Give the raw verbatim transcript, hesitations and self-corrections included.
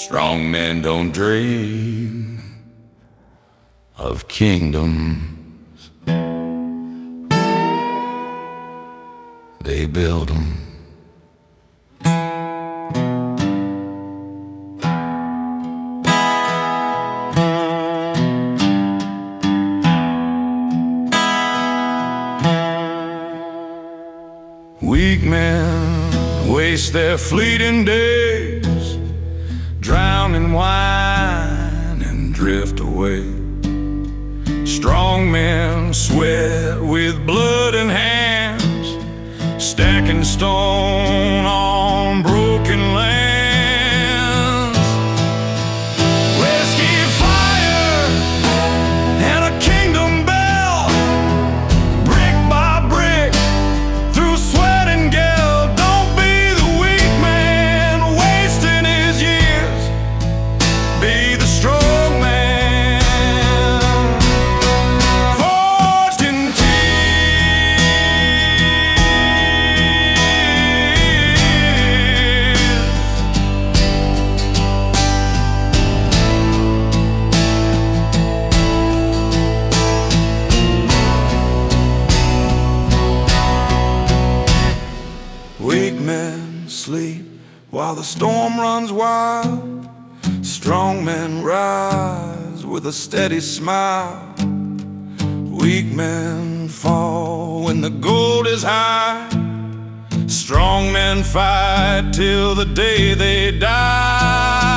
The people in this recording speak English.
Strong men don't dream of kingdoms, they build them. Weak men waste their fleeting days, drown in wine and drift away. Strong men sweat with blood and hands, stacking stone on broken lands. Whiskey, fire, and a kingdom bell, brick by brick, through sweat and gall. Don't be the weak man wasting his years, be the strong man, forged in Weak men sleep while the storm runs wild. Strong men rise with a steady smile. Weak men fall when the gold is high. Strong men fight till the day they die.